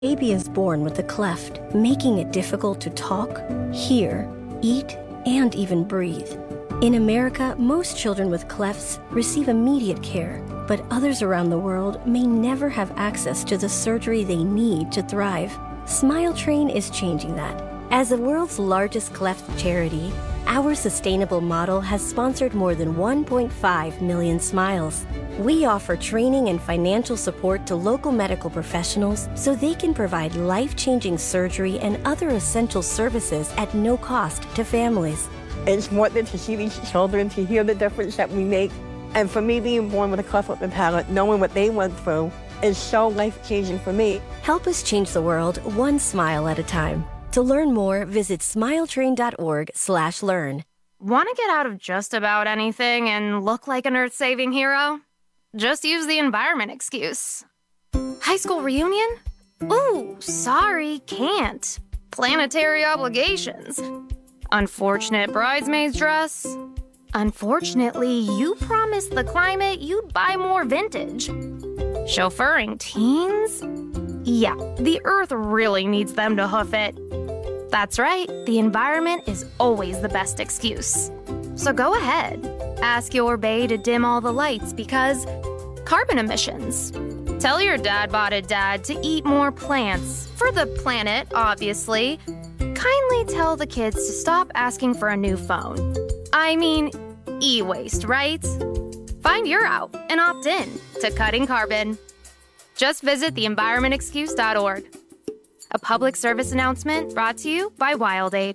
Baby is born with a cleft, making it difficult to talk, hear, eat, and even breathe. In America, most children with clefts receive immediate care, but others around the world may never have access to the surgery they need to thrive. Smile Train is changing that. As the world's largest cleft charity, our sustainable model has sponsored more than 1.5 million smiles. We offer training and financial support to local medical professionals so they can provide life-changing surgery and other essential services at no cost to families. It's important to see these children, to hear the difference that we make. And for me, being born with a cleft lip and palate, knowing what they went through, is so life-changing for me. Help us change the world one smile at a time. To learn more, visit smiletrain.org/learn. Want to get out of just about anything and look like an earth-saving hero? Just use the environment excuse. High school reunion? Ooh, sorry, can't. Planetary obligations. Unfortunate bridesmaid's dress. Unfortunately, you promised the climate you'd buy more vintage. Chauffeuring teens? Yeah, the earth really needs them to hoof it. That's right, the environment is always the best excuse. So go ahead, ask your bae to dim all the lights because carbon emissions. Tell your dad-botted dad to eat more plants, for the planet, obviously. Kindly tell the kids to stop asking for a new phone. I mean, e-waste, right? Find your out and opt in to cutting carbon. Just visit theenvironmentexcuse.org. A public service announcement brought to you by WildAid.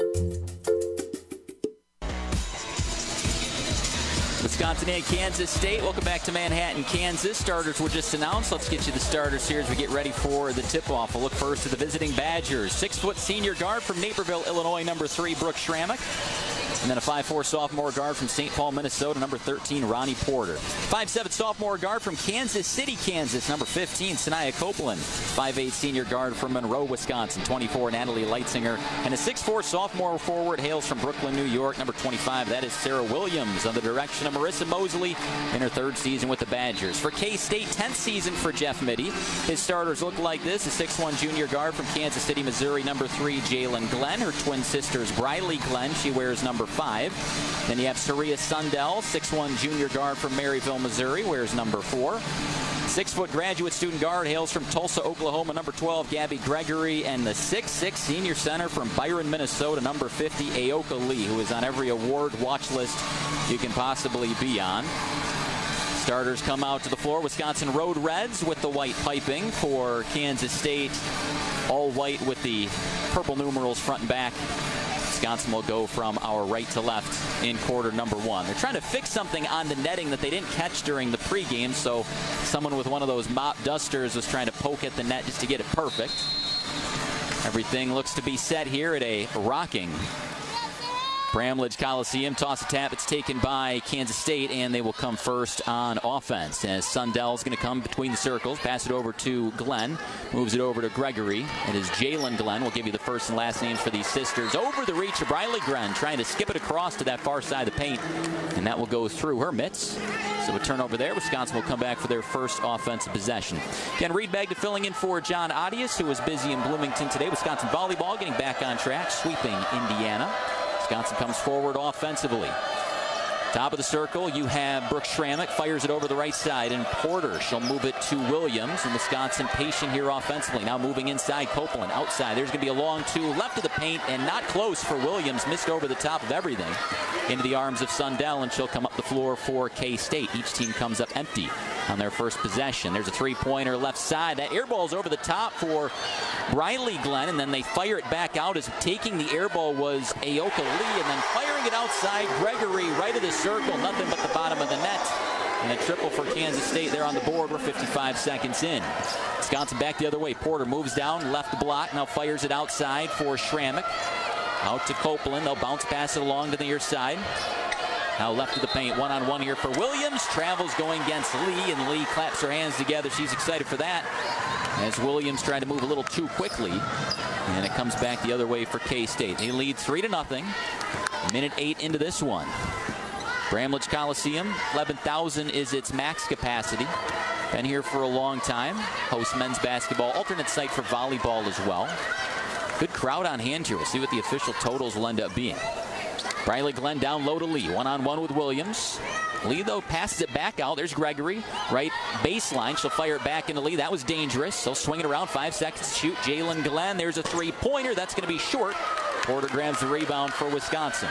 Wisconsin and Kansas State. Welcome back to Manhattan, Kansas. Starters were just announced. Let's get you the starters here as we get ready for the tip-off. We'll look first at the visiting Badgers. 6-foot senior guard from Naperville, Illinois, number 3, Brooke Schrammick. And then a 5'4" sophomore guard from St. Paul, Minnesota, number 13, Ronnie Porter. 5'7" sophomore guard from Kansas City, Kansas, number 15, Sanaya Copeland. 5'8" senior guard from Monroe, Wisconsin, 24, Natalie Leitzinger. And a 6'4" sophomore forward hails from Brooklyn, New York, number 25. That is Sarah Williams, under the direction of Marissa Mosley in her 3rd season with the Badgers. For K-State, 10th season for Jeff Mittie. His starters look like this. A 6'1" junior guard from Kansas City, Missouri, number 3, Jalen Glenn. Her twin sisters, Briley Glenn. She wears number 5. Then you have Saria Sundell, 6'1" junior guard from Maryville, Missouri, wears number 4. 6-foot graduate student guard hails from Tulsa, Oklahoma, number 12, Gabby Gregory. And the 6'6" senior center from Byron, Minnesota, number 50, Aoka Lee, who is on every award watch list you can possibly be on. Starters come out to the floor. Wisconsin Road Reds with the white piping. For Kansas State, all white with the purple numerals front and back. Wisconsin will go from our right to left in quarter number 1. They're trying to fix something on the netting that they didn't catch during the pregame, so someone with one of those mop dusters was trying to poke at the net just to get it perfect. Everything looks to be set here at a rocking Bramlage Coliseum. Toss a tap. It's taken by Kansas State, and they will come first on offense. As Sundell's going to come between the circles, pass it over to Glenn, moves it over to Gregory. It is Jalen Glenn. We'll give you the first and last names for these sisters. Over the reach of Briley Glenn, trying to skip it across to that far side of the paint, and that will go through her mitts. So a turnover there. Wisconsin will come back for their first offensive possession. Again, Reed Bagda filling in for John Audius, who was busy in Bloomington today. Wisconsin volleyball getting back on track, sweeping Indiana. Wisconsin comes forward offensively. Top of the circle, you have Brooke Schrammick, fires it over the right side, and Porter, she'll move it to Williams. And Wisconsin patient here offensively. Now moving inside, Copeland outside. There's going to be a long 2 left of the paint, and not close for Williams. Missed over the top of everything into the arms of Sundell, and she'll come up the floor for K-State. Each team comes up empty on their first possession. There's a 3-pointer left side. That air ball's over the top for Briley Glenn, and then they fire it back out. As taking the air ball was Aoka Lee, and then firing it outside, Gregory right of the circle, nothing but the bottom of the net. And a triple for Kansas State there on the board. We're 55 seconds in. Wisconsin back the other way. Porter moves down, left block, now fires it outside for Schrammick. Out to Copeland. They'll bounce pass it along to the near side. Now left of the paint, one-on-one here for Williams. Travels going against Lee, and Lee claps her hands together. She's excited for that, as Williams tried to move a little too quickly. And it comes back the other way for K-State. They lead 3-0. Minute 8 into this one. Bramlage Coliseum, 11,000 is its max capacity. Been here for a long time. Hosts men's basketball, alternate site for volleyball as well. Good crowd on hand here. We'll see what the official totals will end up being. Briley Glenn down low to Lee. One-on-one with Williams. Lee, though, passes it back out. There's Gregory. Right baseline. She'll fire it back into Lee. That was dangerous. They'll swing it around. 5 seconds to shoot. Jalen Glenn. There's a three-pointer. That's going to be short. Porter grabs the rebound for Wisconsin.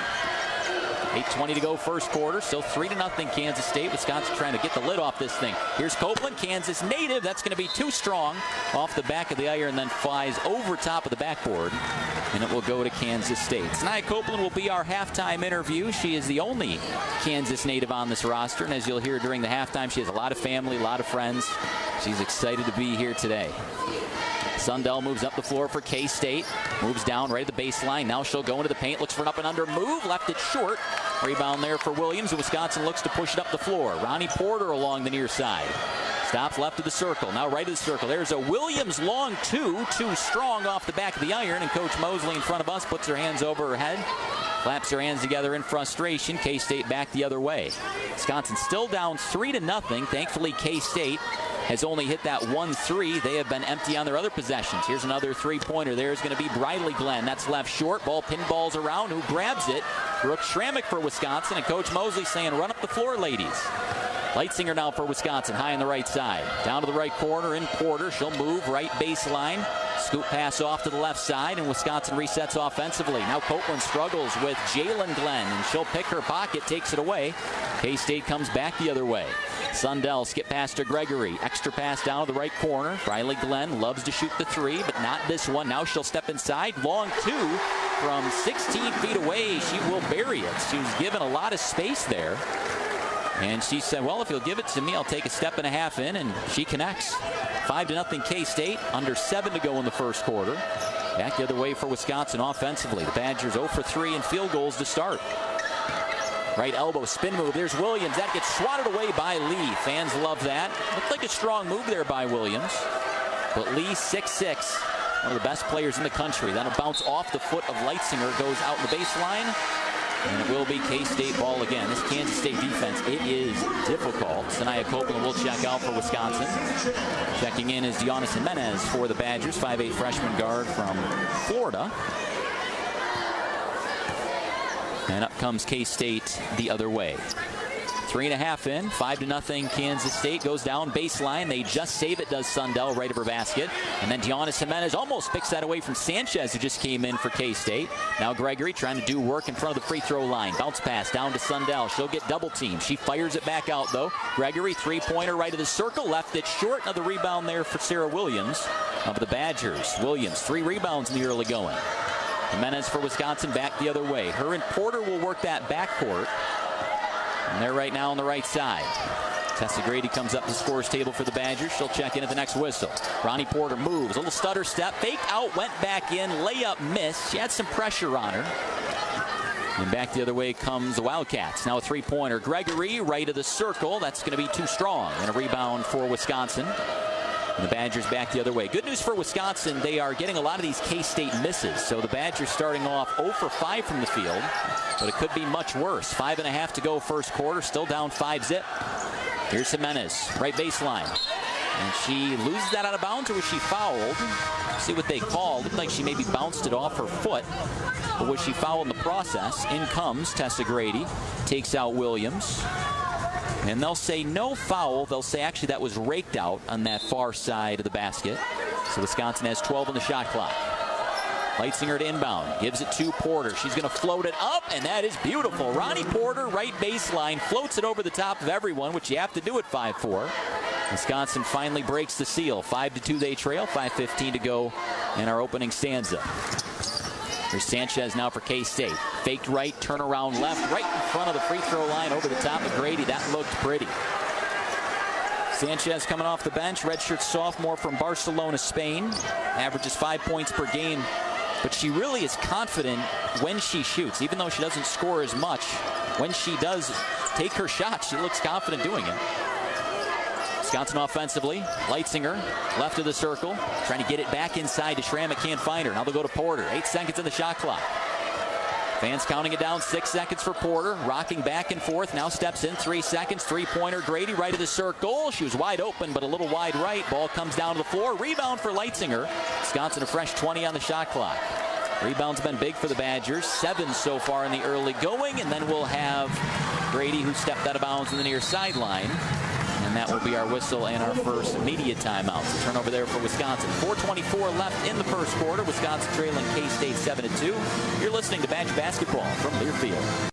8:20 to go first quarter. Still 3-0 Kansas State. Wisconsin trying to get the lid off this thing. Here's Copeland, Kansas native. That's going to be too strong. Off the back of the iron, then flies over top of the backboard. And it will go to Kansas State. Sanaya Copeland will be our halftime interview. She is the only Kansas native on this roster. And as you'll hear during the halftime, she has a lot of family, a lot of friends. She's excited to be here today. Sundell moves up the floor for K-State. Moves down right at the baseline. Now she'll go into the paint. Looks for an up and under move. Left it short. Rebound there for Williams. Wisconsin looks to push it up the floor. Ronnie Porter along the near side. Stops left of the circle. Now right of the circle. There's a Williams long two. Too strong off the back of the iron. And Coach Mosley in front of us puts her hands over her head. Claps her hands together in frustration. K-State back the other way. Wisconsin still down 3-0. Thankfully, K-State has only hit that 1-3. They have been empty on their other possessions. Here's another three-pointer. There's going to be Briley Glenn. That's left short. Ball pinballs around. Who grabs it? Brooke Schrammick for Wisconsin. And Coach Mosley saying, run up the floor, ladies. Leitzinger now for Wisconsin, high on the right side. Down to the right corner in Porter. She'll move right baseline. Scoop pass off to the left side, and Wisconsin resets offensively. Now Copeland struggles with Jalen Glenn, and she'll pick her pocket, takes it away. K-State comes back the other way. Sundell skip pass to Gregory. Extra pass down to the right corner. Briley Glenn loves to shoot the three, but not this one. Now she'll step inside. Long two from 16 feet away. She will bury it. She was given a lot of space there. And she said, well, if you'll give it to me, I'll take a step and a half in, and she connects. 5-0 K-State, under 7 to go in the first quarter. Back the other way for Wisconsin offensively. The Badgers 0 for 3 in field goals to start. Right elbow, spin move. There's Williams. That gets swatted away by Lee. Fans love that. Looked like a strong move there by Williams. But Lee, 6'6", one of the best players in the country. That'll bounce off the foot of Leitzinger, goes out in the baseline. And it will be K-State ball again. This Kansas State defense, it is difficult. Sanaya Copeland will check out for Wisconsin. Checking in is Giannis Jimenez for the Badgers, 5'8" freshman guard from Florida. And up comes K-State the other way. 3.5 in, 5-0 Kansas State. Goes down baseline. They just save it, does Sundell, right of her basket. And then Giannis Jimenez almost picks that away from Sanchez, who just came in for K-State. Now Gregory trying to do work in front of the free throw line. Bounce pass down to Sundell. She'll get double teamed. She fires it back out, though. Gregory, three-pointer right of the circle. Left it short. Another rebound there for Sarah Williams of the Badgers. Williams, 3 rebounds in the early going. Jimenez for Wisconsin back the other way. Her and Porter will work that backcourt. And they're right now on the right side. Tessa Grady comes up the scores table for the Badgers. She'll check in at the next whistle. Ronnie Porter moves. A little stutter step. Fake out. Went back in. Layup missed. She had some pressure on her. And back the other way comes the Wildcats. Now a three-pointer. Gregory right of the circle. That's going to be too strong. And a rebound for Wisconsin. And the Badgers back the other way. Good news for Wisconsin, they are getting a lot of these K-State misses. So the Badgers starting off 0 for 5 from the field. But it could be much worse. 5.5 to go first quarter. Still down 5-zip. Here's Jimenez, right baseline. And she loses that out of bounds, or was she fouled? See what they call. Looked like she maybe bounced it off her foot. But was she fouled in the process? In comes Tessa Grady. Takes out Williams. And they'll say no foul. They'll say actually that was raked out on that far side of the basket. So Wisconsin has 12 on the shot clock. Leitzinger to inbound. Gives it to Porter. She's going to float it up, and that is beautiful. Ronnie Porter, right baseline, floats it over the top of everyone, which you have to do at 5'4". Wisconsin finally breaks the seal. 5-2 they trail. 5:15 to go in our opening stanza. There's Sanchez now for K-State. Faked right, turnaround left, right in front of the free throw line over the top of Grady. That looked pretty. Sanchez coming off the bench, redshirt sophomore from Barcelona, Spain. Averages 5 points per game. But she really is confident when she shoots. Even though she doesn't score as much, when she does take her shot, she looks confident doing it. Wisconsin offensively, Leitzinger, left of the circle, trying to get it back inside to Schrammick, can't find her. Now they'll go to Porter. 8 seconds in the shot clock. Fans counting it down, 6 seconds for Porter. Rocking back and forth, now steps in, 3 seconds. Three-pointer, Grady, right of the circle. She was wide open, but a little wide right. Ball comes down to the floor. Rebound for Leitzinger. Wisconsin a fresh 20 on the shot clock. Rebound's been big for the Badgers. 7 so far in the early going, and then we'll have Grady, who stepped out of bounds in the near sideline. And that will be our whistle and our first media timeout. So turnover there for Wisconsin. 4:24 left in the first quarter. Wisconsin trailing K-State 7-2. You're listening to Badger Basketball from Learfield.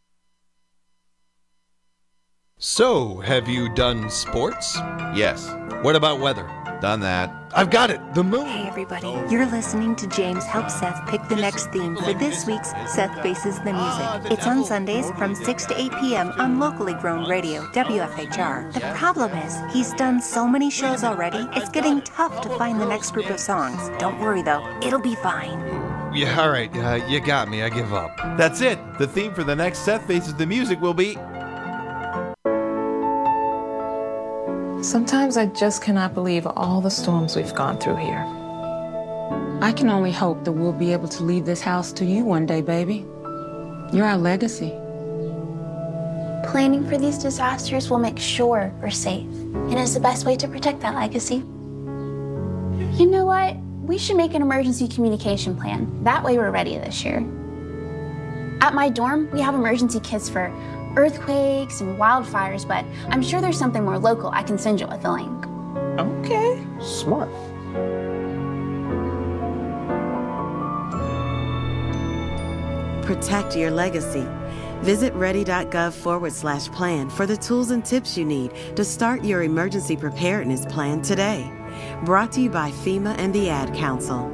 So, have you done sports? Yes. What about weather? Done that. I've got it. The moon. Hey everybody, you're listening to James help Seth pick the next theme for this week's Seth Faces the Music. It's on Sundays from 6 to 8 p.m. on locally grown radio, WFHR. The problem is, he's done so many shows already, it's getting tough to find the next group of songs. Don't worry though, it'll be fine. Yeah, all right. You got me. I give up. That's it. The theme for the next Seth Faces the Music will be... Sometimes I just cannot believe all the storms we've gone through here. I can only hope that we'll be able to leave this house to you one day, baby. You're our legacy. Planning for these disasters will make sure we're safe, and is the best way to protect that legacy. You know what? We should make an emergency communication plan. That way we're ready this year. At my dorm, we have emergency kits for earthquakes and wildfires, but I'm sure there's something more local I can send you with a link. Okay. Smart. Protect your legacy. Visit ready.gov/plan for the tools and tips you need to start your emergency preparedness plan today. Brought to you by FEMA and the Ad Council.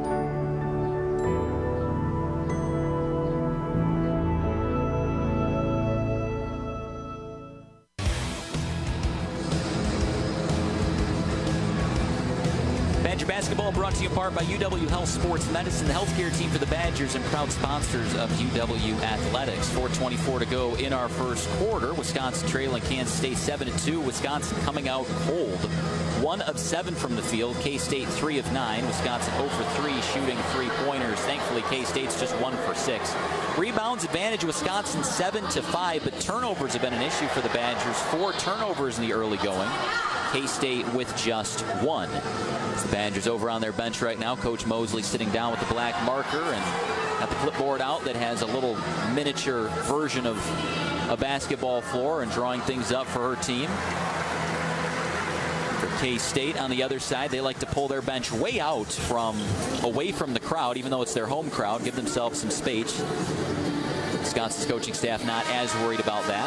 Basketball brought to you in part by UW Health Sports Medicine, the healthcare team for the Badgers and proud sponsors of UW Athletics. 4:24 to go in our first quarter. Wisconsin trailing Kansas State 7-2. Wisconsin coming out cold. 1 of 7 from the field. K-State 3 of 9. Wisconsin 0 for 3 shooting 3-pointers. Thankfully, K-State's just 1 for 6. Rebounds advantage Wisconsin 7-5, but turnovers have been an issue for the Badgers. 4 turnovers in the early going. K-State with just 1. The Badgers over on their bench right now. Coach Mosley sitting down with the black marker and got the clipboard out that has a little miniature version of a basketball floor and drawing things up for her team. For K-State on the other side, they like to pull their bench way out away from the crowd, even though it's their home crowd, give themselves some space. Wisconsin's coaching staff not as worried about that.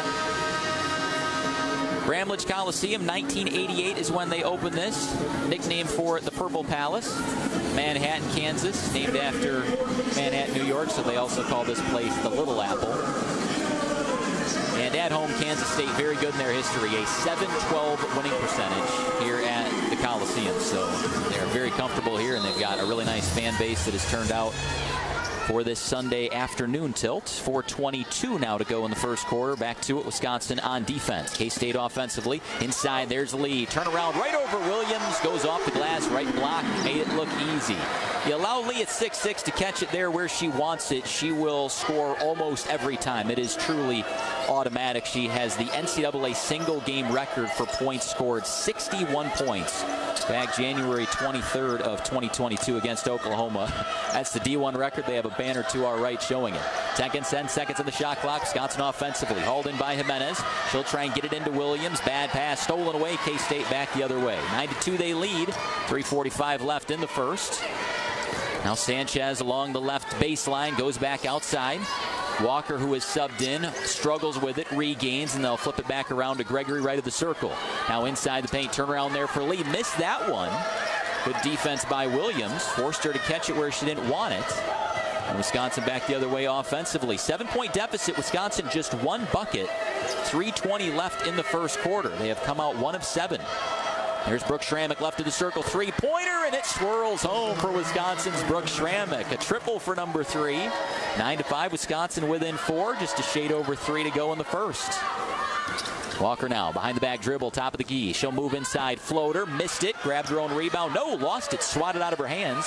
Bramlage Coliseum, 1988 is when they opened this. Nicknamed for it the Purple Palace. Manhattan, Kansas, named after Manhattan, New York, so they also call this place the Little Apple. And at home, Kansas State, very good in their history. A 7-12 winning percentage here at the Coliseum. So they're very comfortable here, and they've got a really nice fan base that has turned out for this Sunday afternoon tilt. 4:22 now to go in the first quarter. Back to it, Wisconsin on defense. K-State offensively. Inside, there's Lee. Turnaround right over Williams. Goes off the glass, right block. Made it look easy. You allow Lee at 6'6" to catch it there where she wants it. She will score almost every time. It is truly automatic. She has the NCAA single game record for points scored, 61 points. Back January 23rd of 2022 against Oklahoma. That's the D1 record. They have a banner to our right showing it. 10 seconds on the shot clock. Wisconsin offensively. Hauled in by Jimenez. She'll try and get it into Williams. Bad pass stolen away. K-State back the other way. 9-2 they lead. 3:45 left in the first. Now Sanchez along the left baseline. Goes back outside. Walker, who is subbed in, struggles with it, regains, and they'll flip it back around to Gregory right of the circle. Now inside the paint, turnaround there for Lee. Missed that one. Good defense by Williams. Forced her to catch it where she didn't want it. And Wisconsin back the other way offensively. 7-point deficit. Wisconsin just 1 bucket. 3:20 left in the first quarter. They have come out 1 of 7. There's Brooke Schrammick left of the circle. 3-pointer, and it swirls home for Wisconsin's Brooke Schrammick. A triple for number 3. 9-5, Wisconsin within 4. Just a shade over 3 to go in the first. Walker now behind the back dribble, top of the key. She'll move inside, floater, missed it, grabbed her own rebound. No, lost it, swatted out of her hands.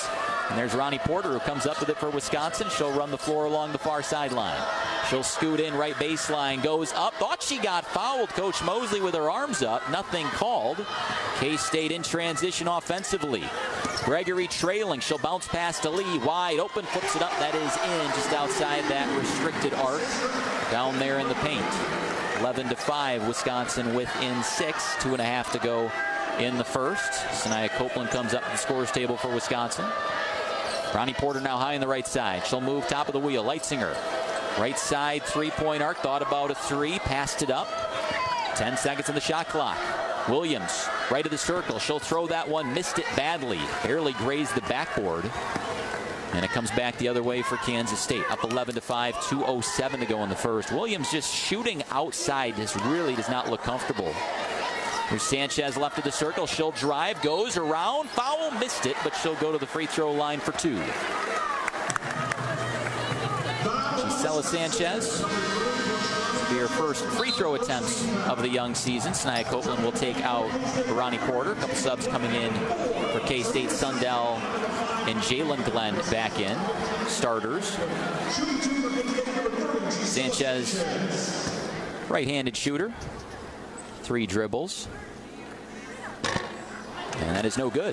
And there's Ronnie Porter, who comes up with it for Wisconsin. She'll run the floor along the far sideline. She'll scoot in right baseline, goes up. Thought she got fouled. Coach Mosley with her arms up. Nothing called. K-State in transition offensively. Gregory trailing. She'll bounce past to Lee. Wide open. Flips it up. That is in just outside that restricted arc. Down there in the paint. 11-5. Wisconsin within 6. 2.5 to go in the first. Sanaya Copeland comes up to the scorer's table for Wisconsin. Ronnie Porter now high on the right side. She'll move top of the wheel. Leitzinger. Right side three-point arc. Thought about a three. Passed it up. 10 seconds in the shot clock. Williams right of the circle. She'll throw that one. Missed it badly. Barely grazed the backboard. And it comes back the other way for Kansas State. Up 11-5. 2:07 to go in the first. Williams just shooting outside. This really does not look comfortable. Here's Sanchez left of the circle. She'll drive, goes around, foul, missed it, but she'll go to the free throw line for 2. Gisela Sanchez will be her first free throw attempts of the young season. Sanaya Copeland will take out Ronnie Porter. A couple subs coming in for K-State. Sundell and Jalen Glenn back in. Starters. Sanchez, right-handed shooter. 3 dribbles. And that is no good.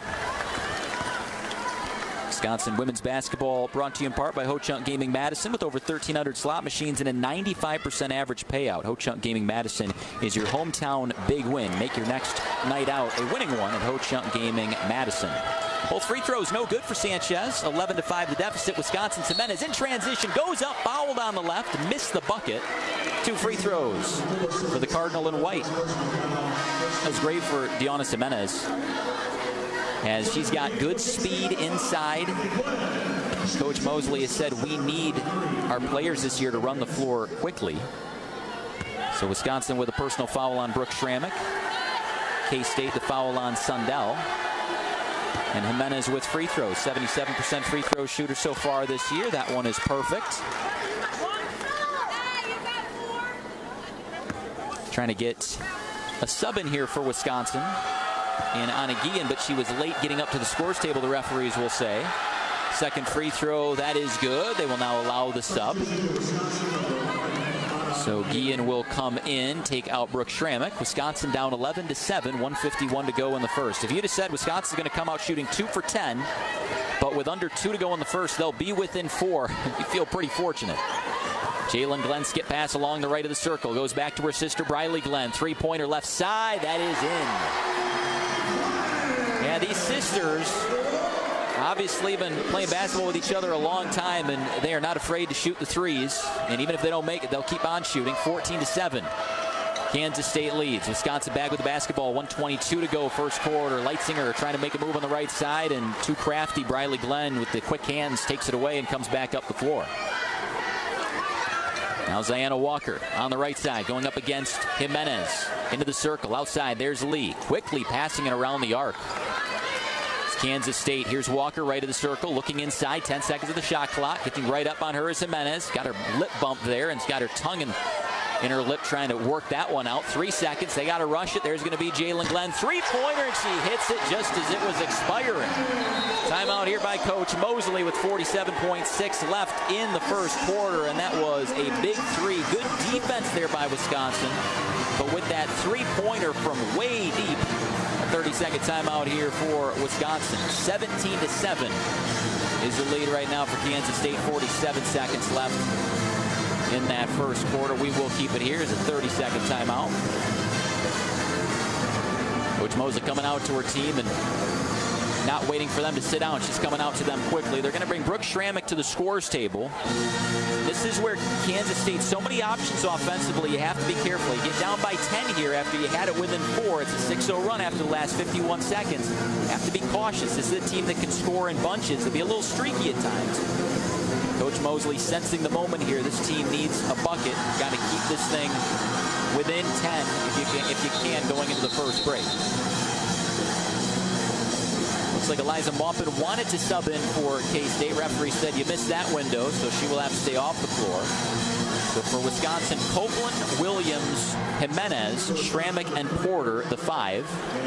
Wisconsin women's basketball brought to you in part by Ho-Chunk Gaming Madison, with over 1,300 slot machines and a 95% average payout. Ho-Chunk Gaming Madison is your hometown big win. Make your next night out a winning one at Ho-Chunk Gaming Madison. Both free throws no good for Sanchez. 11-5 the deficit. Wisconsin Jimenez in transition, goes up, fouled on the left, missed the bucket. 2 free throws for the Cardinal in white. That was great for Deonna Jimenez, as she's got good speed inside. Coach Mosley has said we need our players this year to run the floor quickly. So Wisconsin with a personal foul on Brooke Schrammick. K-State the foul on Sundell. And Jimenez with free throws. 77% free throw shooter so far this year. That one is perfect. Trying to get a sub in here for Wisconsin. And Anna Guillen, but she was late getting up to the scores table, the referees will say. Second free throw, that is good. They will now allow the sub. So Guillen will come in, take out Brooke Schrammick. Wisconsin down 11-7, 1:51 to go in the first. If you'd have said Wisconsin's going to come out shooting 2 for 10, but with under 2 to go in the first, they'll be within 4, you feel pretty fortunate. Jalen Glenn skip pass along the right of the circle. Goes back to her sister Briley Glenn. 3-pointer left side. That is in. Yeah, these sisters obviously been playing basketball with each other a long time, and they are not afraid to shoot the threes. And even if they don't make it, they'll keep on shooting. 14-7. Kansas State leads. Wisconsin back with the basketball. 1:22 to go first quarter. Leitzinger trying to make a move on the right side, and too crafty. Briley Glenn with the quick hands takes it away and comes back up the floor. Now Ziana Walker on the right side going up against Jimenez. Into the circle. Outside, there's Lee. Quickly passing it around the arc. It's Kansas State. Here's Walker right of the circle. Looking inside. 10 seconds of the shot clock. Getting right up on her is Jimenez. Got her lip bump there and got her tongue in her lip trying to work that one out. 3 seconds. They got to rush it. There's going to be Jalen Glenn. 3-pointer, and she hits it just as it was expiring. Timeout here by Coach Mosley with 47.6 left in the first quarter, and that was a big 3. Good defense there by Wisconsin, but with that 3-pointer from way deep. A 30-second timeout here for Wisconsin. 17-7 is the lead right now for Kansas State. 47 seconds left in that first quarter. We will keep it here as a 30-second timeout. Coach Mosley coming out to her team and not waiting for them to sit down. She's coming out to them quickly. They're going to bring Brooke Schrammick to the scores table. This is where Kansas State, so many options offensively, you have to be careful. You get down by 10 here after you had it within 4. It's a 6-0 run after the last 51 seconds. You have to be cautious. This is a team that can score in bunches. It'll be a little streaky at times. Coach Mosley sensing the moment here. This team needs a bucket. Got to keep this thing within 10 if you can going into the first break. Looks like Eliza Maupin wanted to sub in for K-State. Referee said you missed that window, so she will have to stay off the floor. So for Wisconsin, Copeland, Williams, Jimenez, Schrammick, and Porter, the 5.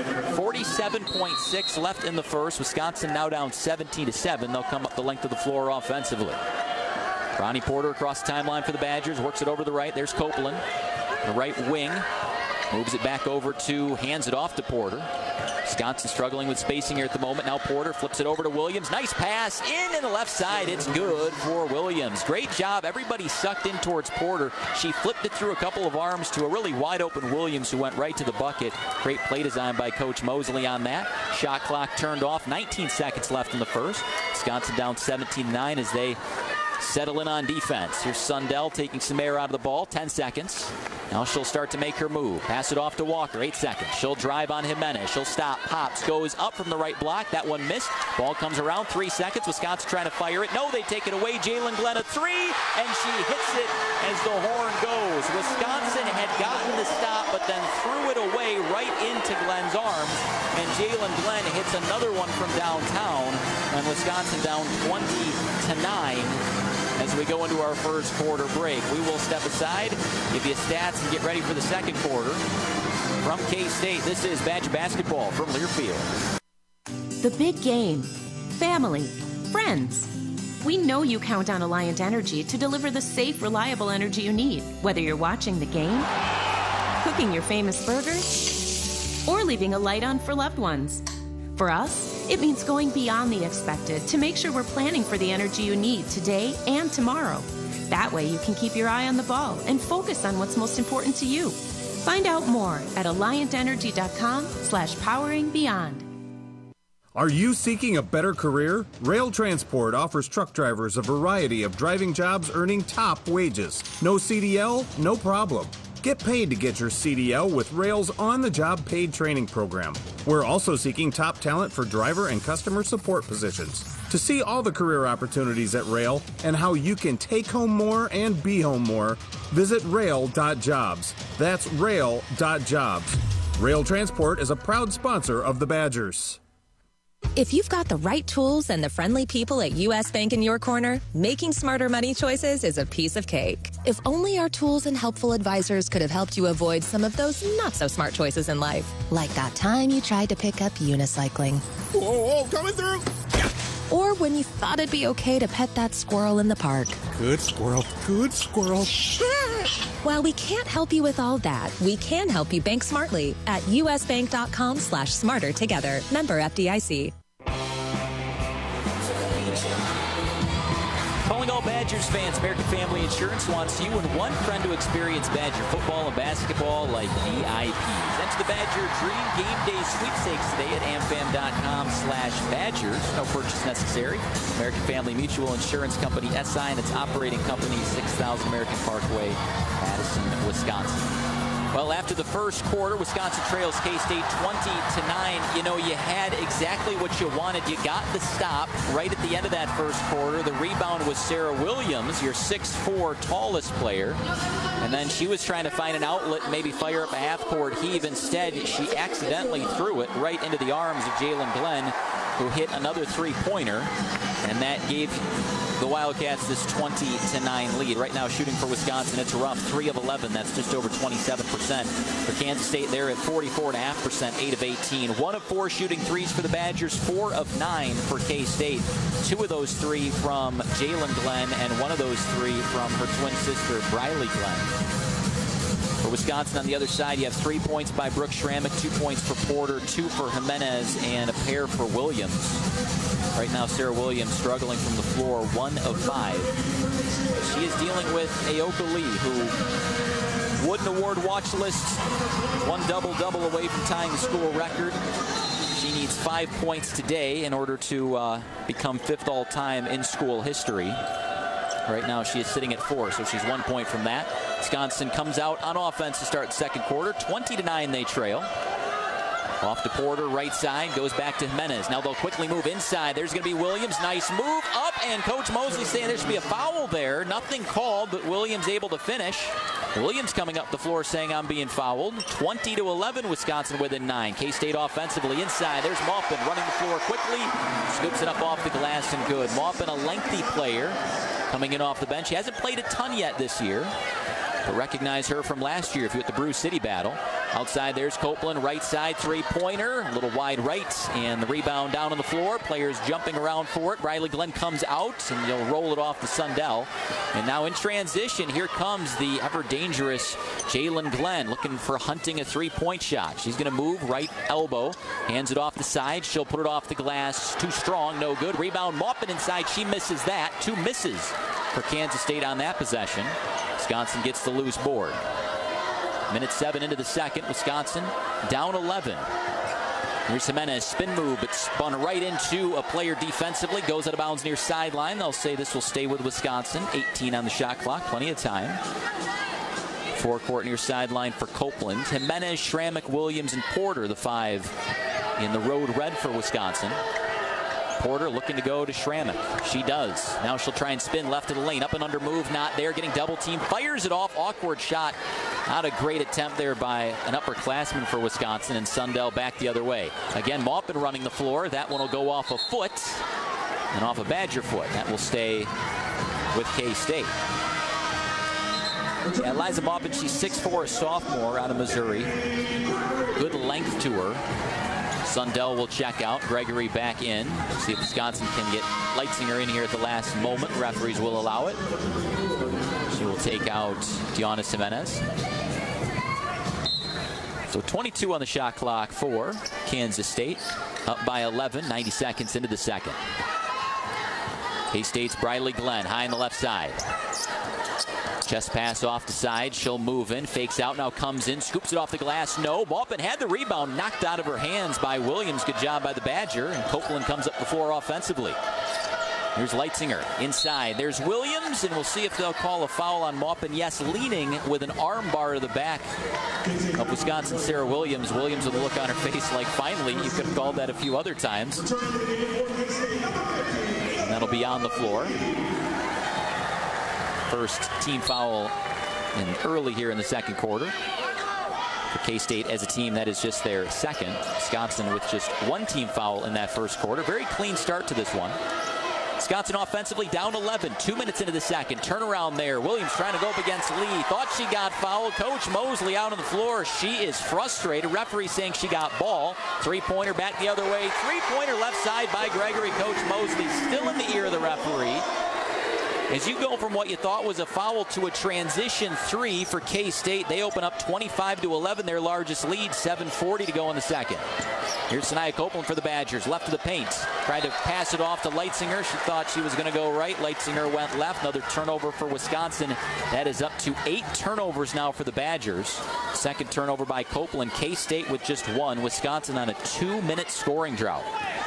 47.6 left in the first. Wisconsin now down 17-7. They'll come up the length of the floor offensively. Ronnie Porter across the timeline for the Badgers, works it over to the right. There's Copeland, the right wing. Moves it back over to, hands it off to Porter. Wisconsin struggling with spacing here at the moment. Now Porter flips it over to Williams. Nice pass in the left side. It's good for Williams. Great job. Everybody sucked in towards Porter. She flipped it through a couple of arms to a really wide open Williams who went right to the bucket. Great play design by Coach Mosley on that. Shot clock turned off. 19 seconds left in the first. Wisconsin down 17-9 as they settle in on defense. Here's Sundell taking some air out of the ball. 10 seconds. Now she'll start to make her move. Pass it off to Walker. 8 seconds. She'll drive on Jimenez. She'll stop. Pops. Goes up from the right block. That one missed. Ball comes around. 3 seconds. Wisconsin trying to fire it. No, they take it away. Jalen Glenn a 3. And she hits it as the horn goes. Wisconsin had gotten the stop, but then threw it away right into Glenn's arms. And Jalen Glenn hits another one from downtown. And Wisconsin down 20-9. As we go into our first quarter break. We will step aside, give you stats, and get ready for the second quarter. From K-State, this is Badger basketball from Learfield. The big game, family, friends. We know you count on Alliant Energy to deliver the safe, reliable energy you need, whether you're watching the game, cooking your famous burgers, or leaving a light on for loved ones. For us, it means going beyond the expected to make sure we're planning for the energy you need today and tomorrow. That way you can keep your eye on the ball and focus on what's most important to you. Find out more at alliantenergy.com/poweringbeyond. Are you seeking a better career? Rail Transport offers truck drivers a variety of driving jobs earning top wages. No CDL? No problem. Get paid to get your CDL with Rail's on-the-job paid training program. We're also seeking top talent for driver and customer support positions. To see all the career opportunities at Rail and how you can take home more and be home more, visit rail.jobs. That's rail.jobs. Rail Transport is a proud sponsor of the Badgers. If you've got the right tools and the friendly people at U.S. Bank in your corner, making smarter money choices is a piece of cake. If only our tools and helpful advisors could have helped you avoid some of those not-so-smart choices in life. Like that time you tried to pick up unicycling. Whoa, coming through! Or when you thought it'd be okay to pet that squirrel in the park. Good squirrel, good squirrel. While we can't help you with all that, we can help you bank smartly at usbank.com/smarter together. Member FDIC. Calling all Badgers fans, American Family Insurance wants you and one friend to experience Badger football and basketball like VIPs. Enter the Badger Dream Game Day Sweepstakes today at amfam.com/Badgers. No purchase necessary. American Family Mutual Insurance Company, SI, and its operating company, 6000 American Parkway, Madison, Wisconsin. Well, after the first quarter, Wisconsin trails K-State 20-9. You know, you had exactly what you wanted. You got the stop right at the end of that first quarter. The rebound was Sarah Williams, your 6'4" tallest player. And then she was trying to find an outlet and maybe fire up a half-court heave. Instead, she accidentally threw it right into the arms of Jalen Glenn, who hit another three-pointer. And that gave the Wildcats this 20-9 lead. Right now shooting for Wisconsin, it's rough. 3 of 11, that's just over 27%. For Kansas State, they're at 44.5%, 8 of 18. 1 of 4 shooting threes for the Badgers, 4 of 9 for K-State. 2 of those 3 from Jalen Glenn, and 1 of those 3 from her twin sister, Briley Glenn. For Wisconsin on the other side, you have 3 points by Brooke Schrammick, 2 points for Porter, 2 for Jimenez, and a pair for Williams. Right now, Sarah Williams struggling from the floor, 1 of 5. She is dealing with Aoka Lee, who Wooden Award watch list, 1 double-double away from tying the school record. She needs 5 points today in order to become 5th all-time in school history. Right now, she is sitting at 4, so she's 1 point from that. Wisconsin comes out on offense to start the second quarter. 20-9 they trail. Off to Porter, right side, goes back to Jimenez. Now they'll quickly move inside. There's going to be Williams. Nice move up, and Coach Mosley saying there should be a foul there. Nothing called, but Williams able to finish. Williams coming up the floor saying I'm being fouled. 20-11, Wisconsin within 9. K-State offensively inside. There's Maupin running the floor quickly. Scoops it up off the glass and good. Maupin, a lengthy player. coming in off the bench. He hasn't played a ton yet this year, but recognize her from last year if you're at the Brew City battle. Outside, there's Copeland, right side three-pointer, a little wide right, and the rebound down on the floor. Players jumping around for it. Riley Glenn comes out, and they'll roll it off to Sundell. And now in transition, here comes the ever-dangerous Jalen Glenn, looking for hunting a three-point shot. She's going to move, right elbow, hands it off the side. She'll put it off the glass. Too strong, no good. Rebound, Maupin inside. She misses that. 2 misses for Kansas State on that possession. Wisconsin gets the loose board. Minute 7 into the second. Wisconsin down 11. Here's Jimenez, spin move, but spun right into a player defensively. Goes out of bounds near sideline. They'll say this will stay with Wisconsin. 18 on the shot clock. Plenty of time. Forecourt near sideline for Copeland. Jimenez, Schrammick, Williams, and Porter, the 5 in the road red for Wisconsin. Porter looking to go to Schrammick. She does. Now she'll try and spin left of the lane. Up and under move, not there. Getting double team. Fires it off. Awkward shot. Not a great attempt there by an upperclassman for Wisconsin, and Sundell back the other way. Again, Maupin running the floor. That one will go off a foot and off a Badger foot. That will stay with K-State. Yeah, Eliza Maupin, she's 6'4", a sophomore out of Missouri. Good length to her. Sundell will check out. Gregory back in. See if Wisconsin can get Leitzinger in here at the last moment. Referees will allow it. She will take out Giannis Jimenez. So 22 on the shot clock for Kansas State. Up by 11, 90 seconds into the second. K-State's Briley Glenn high on the left side. Chest pass off the side. She'll move in. Fakes out. Now comes in. Scoops it off the glass. No. Maupin had the rebound knocked out of her hands by Williams. Good job by the Badger. And Copeland comes up the floor offensively. Here's Leitzinger inside. There's Williams. And we'll see if they'll call a foul on Maupin. Yes, leaning with an arm bar to the back of Wisconsin, Sarah Williams. Williams with a look on her face like, finally, you could have called that a few other times. And that'll be on the floor. First team foul early here in the second quarter. For K-State as a team, that is just their second. Wisconsin with just 1 team foul in that first quarter. Very clean start to this one. Wisconsin offensively down 11, 2 minutes into the second. Turnaround there. Williams trying to go up against Lee. Thought she got fouled. Coach Mosley out on the floor. She is frustrated. Referee saying she got ball. Three-pointer back the other way. Three-pointer left side by Gregory. Coach Mosley still in the ear of the referee. As you go from what you thought was a foul to a transition 3 for K-State, they open up 25-11, their largest lead, 7:40 to go in the second. Here's Sanaya Copeland for the Badgers, left of the paint. Tried to pass it off to Leitzinger. She thought she was going to go right. Leitzinger went left. Another turnover for Wisconsin. That is up to 8 turnovers now for the Badgers. Second turnover by Copeland. K-State with just 1. Wisconsin on a 2-minute scoring drought.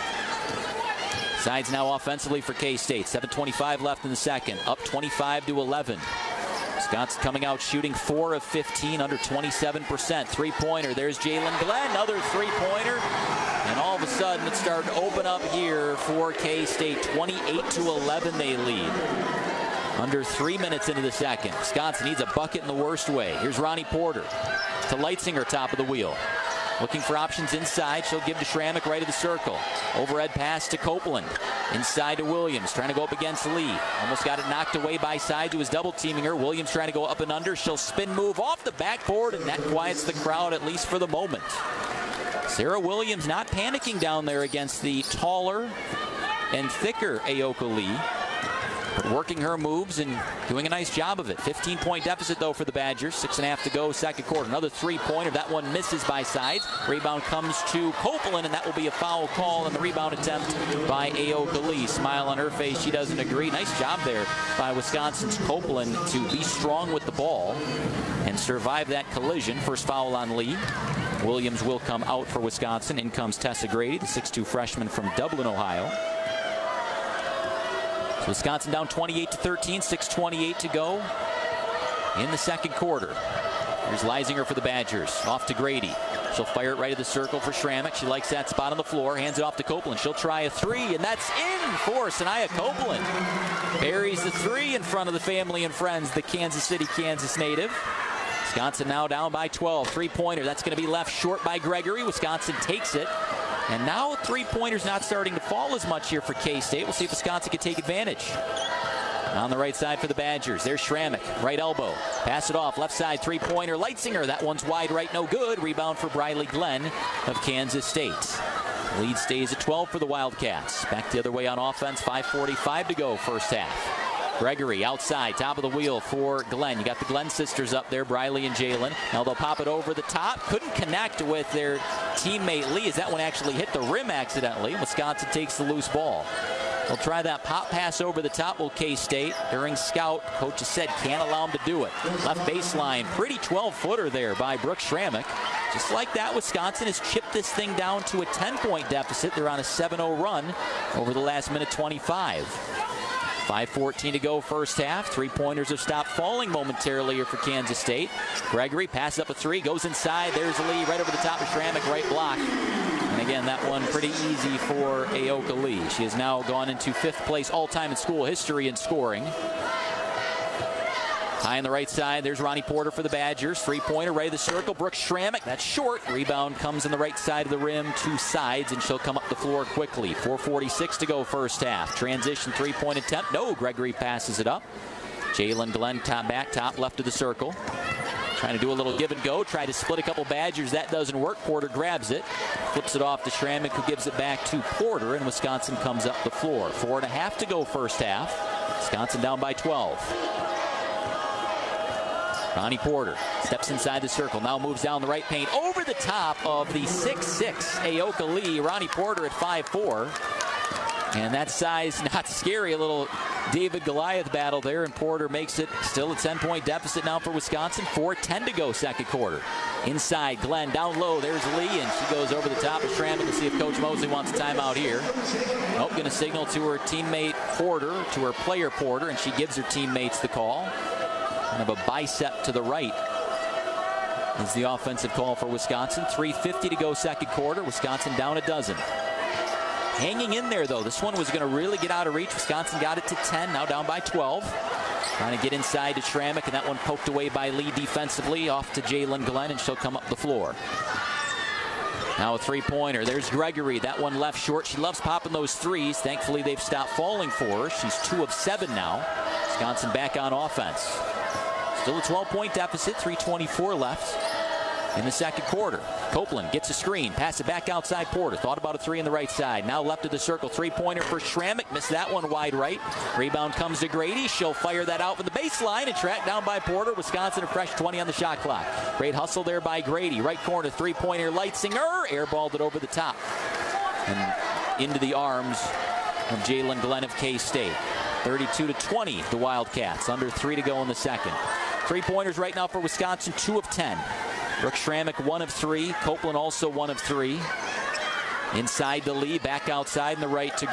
Sides now offensively for K-State. 7:25 left in the second. Up 25-11. Wisconsin coming out shooting 4 of 15, under 27%. Three-pointer. There's Jalen Glenn. Another three-pointer. And all of a sudden it's starting to open up here for K-State. 28-11 they lead. Under 3 minutes into the second. Wisconsin needs a bucket in the worst way. Here's Ronnie Porter to Leitzinger, top of the wheel. Looking for options inside. She'll give to Schrammick right of the circle. Overhead pass to Copeland. Inside to Williams. Trying to go up against Lee. Almost got it knocked away by Sides, who was double teaming her. Williams trying to go up and under. She'll spin move off the backboard, and that quiets the crowd, at least for the moment. Sarah Williams not panicking down there against the taller and thicker Aoka Lee. But working her moves and doing a nice job of it. 15-point deficit, though, for the Badgers. 6.5 to go, second quarter. Another three-pointer. That one misses by Sides. Rebound comes to Copeland, and that will be a foul call on the rebound attempt by Aoka Lee. Smile on her face. She doesn't agree. Nice job there by Wisconsin's Copeland to be strong with the ball and survive that collision. First foul on Lee. Williams will come out for Wisconsin. In comes Tessa Grady, the 6'2 freshman from Dublin, Ohio. So Wisconsin down 28-13, 6:28 to go in the second quarter. Here's Leisinger for the Badgers. Off to Grady. She'll fire it right of the circle for Schrammick. She likes that spot on the floor. Hands it off to Copeland. She'll try a three, and that's in for Sanaya Copeland. Buries the three in front of the family and friends, the Kansas City, Kansas native. Wisconsin now down by 12. Three-pointer. That's going to be left short by Gregory. Wisconsin takes it. And now three-pointers not starting to fall as much here for K-State. We'll see if Wisconsin can take advantage. On the right side for the Badgers, there's Schrammick, right elbow. Pass it off, left side, three-pointer, Leitzinger. That one's wide right, no good. Rebound for Briley Glenn of Kansas State. Lead stays at 12 for the Wildcats. Back the other way on offense, 5:45 to go first half. Gregory outside, top of the wheel for Glenn. You got the Glenn sisters up there, Briley and Jalen. Now they'll pop it over the top. Couldn't connect with their teammate Lee as that one actually hit the rim accidentally. Wisconsin takes the loose ball. They'll try that pop pass over the top, will K-State. During scout, coach has said can't allow him to do it. Left baseline, pretty 12-footer there by Brooks Schrammick. Just like that, Wisconsin has chipped this thing down to a 10-point deficit. They're on a 7-0 run over the last minute 25. 5:14 to go first half. Three-pointers have stopped falling momentarily here for Kansas State. Gregory passes up a three, goes inside. There's Lee right over the top of Schrammick, right block. And again, that one pretty easy for Aoka Lee. She has now gone into 5th place all-time in school history in scoring. High on the right side, there's Ronnie Porter for the Badgers. Three-pointer, right of the circle. Brooks Schrammick, that's short. Rebound comes on the right side of the rim, two sides, and she'll come up the floor quickly. 4:46 to go first half. Transition three-point attempt. No, Gregory passes it up. Jalen Glenn top left of the circle. Trying to do a little give and go. Try to split a couple Badgers. That doesn't work. Porter grabs it. Flips it off to Schrammick, who gives it back to Porter, and Wisconsin comes up the floor. 4.5 to go first half. Wisconsin down by 12. Ronnie Porter steps inside the circle, now moves down the right paint over the top of the 6'6" Aoka Lee. Ronnie Porter at 5'4". And that size, not scary. A little David-Goliath battle there, and Porter makes it still a 10-point deficit now for Wisconsin. 4:10 to go second quarter. Inside, Glenn down low. There's Lee, and she goes over the top of Schrammick to see if Coach Mosley wants a timeout here. Nope, going to signal to her teammate Porter, to her player Porter, and she gives her teammates the call. Kind of a bicep to the right is the offensive call for Wisconsin. 3:50 to go second quarter. Wisconsin down a dozen. Hanging in there, though. This one was going to really get out of reach. Wisconsin got it to 10, now down by 12. Trying to get inside to Schrammick, and that one poked away by Lee defensively. Off to Jalen Glenn, and she'll come up the floor. Now a three-pointer. There's Gregory. That one left short. She loves popping those threes. Thankfully, they've stopped falling for her. She's 2 of 7 now. Wisconsin back on offense. Still a 12-point deficit, 3:24 left in the second quarter. Copeland gets a screen, pass it back outside Porter. Thought about a three on the right side. Now left of the circle, three-pointer for Schrammick. Missed that one wide right. Rebound comes to Grady. She'll fire that out from the baseline and tracked down by Porter. Wisconsin a fresh 20 on the shot clock. Great hustle there by Grady. Right corner, three-pointer, Leitzinger. Airballed it over the top and into the arms of Jalen Glenn of K-State. 32-20, the Wildcats. Under 3 to go in the second. Three-pointers right now for Wisconsin, 2 of 10. Brooks Schrammick, 1 of 3. Copeland also 1 of 3. Inside the Lee, back outside in the right to